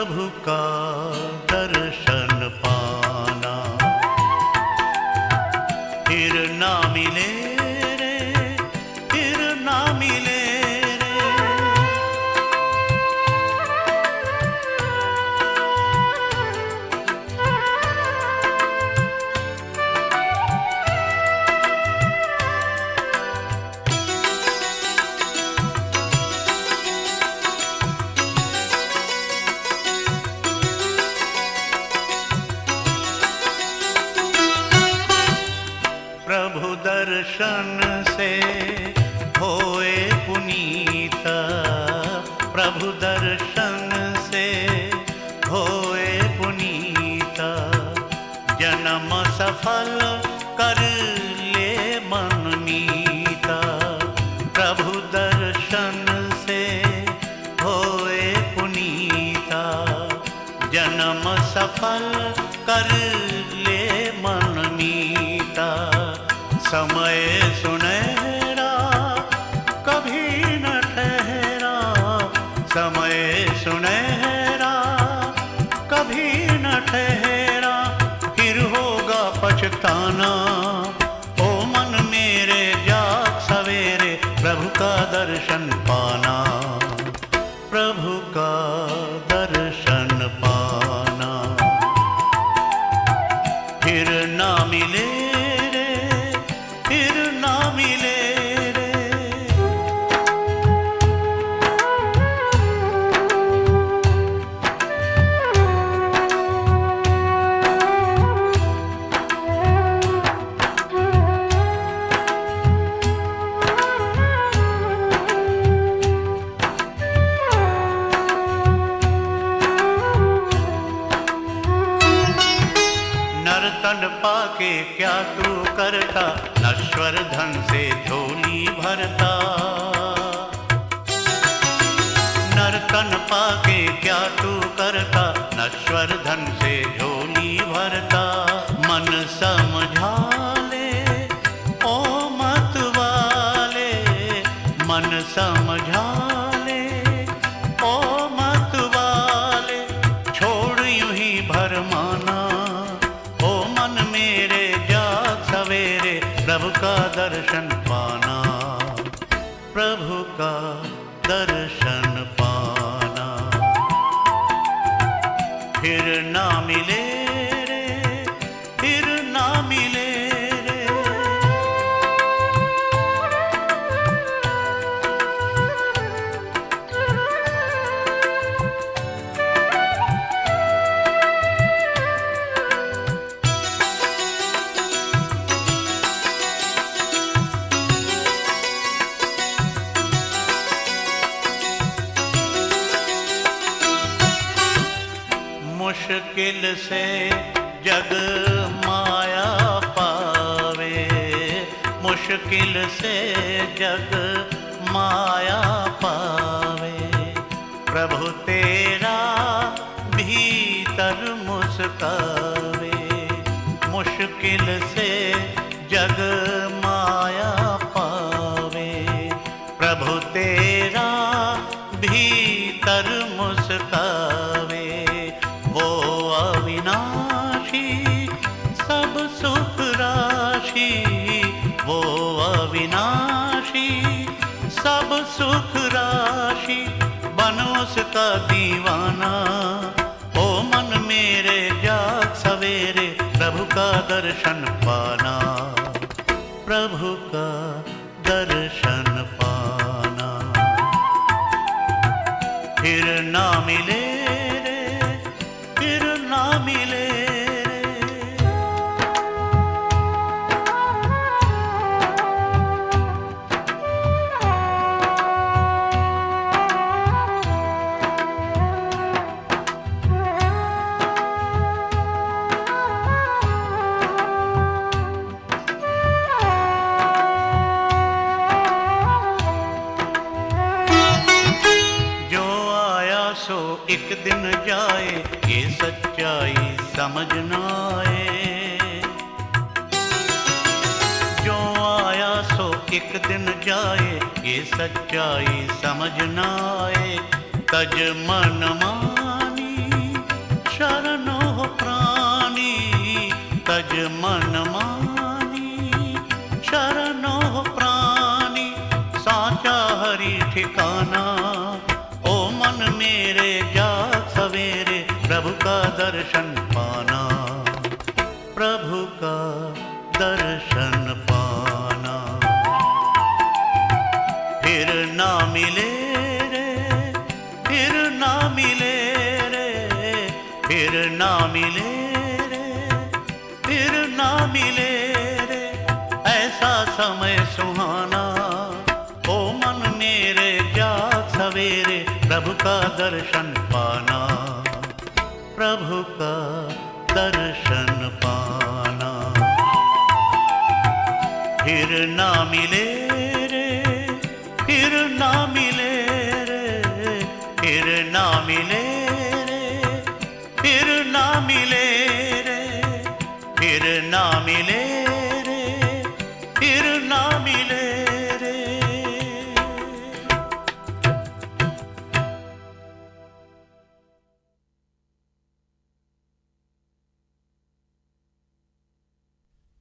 प्रभु का दर्शन पाना, फिर ना मिले रे, फिर ना मिले रे। प्रभु दर्शन से होए पुनीत, प्रभु दर्शन से होए पुनीत। जन्म सफल कर ले मनमीता, प्रभु दर्शन से होए पुनीता। जन्म सफल कर ले मनमीता। समय सुनहरा कभी न ठहरा, समय सुनहरा कभी न ठहरा। फिर होगा पछताना, ओ मन मेरे जाग सवेरे प्रभु का दर्शन पाना, प्रभु का दर्शन पाना। फिर ना मिले रे, फिर ना मिले रे। नर्तन पाके क्या तू करता, नश्वर धन से झोली भरता। नर्तन पाके क्या तू करता, नश्वर धन से झोली भरता। मन समझा ले ओ मत वाले, मन समझा ले ओ मत वाले। छोड़ यूं ही भरमाना, ओ मन मेरे जाग सवेरे प्रभु का दर्शन पाना, प्रभु का दर्शन पाना। फिर ना मिले रे, फिर ना मिले रे। मुश्किल से जग माया पावे, मुश्किल से जग माया पावे। प्रभु तेरा भीतर मुस्कावे, मुश्किल से जग माया पावे। प्रभु तेरा भीतर मुस्कावे। वो अविनाशी सब सुख राशि, वो अविनाशी सब सुख राशि। बन उसका दीवाना, ओ मन मेरे जाग सवेरे प्रभु का दर्शन पाना, प्रभु का दर्शन पाना। फिर ना मिले रे, फिर ना मिले रे। सो एक दिन जाए, ये सच्चाई समझ न आए। जो आया सो एक दिन जाए, ये सच्चाई समझ न आए। तज मन मानी दर्शन पाना, प्रभु का दर्शन पाना। फिर ना मिले रे, फिर ना मिले रे, फिर ना मिले रे, फिर ना मिले रे, ऐसा समय सुहाना। ओ मन मेरे जाग सवेरे, प्रभु का दर्शन पाना, प्रभु का दर्शन पाना। फिर ना मिले रे, फिर ना मिले रे, फिर ना मिले रे, फिर ना मिले रे, फिर ना मिले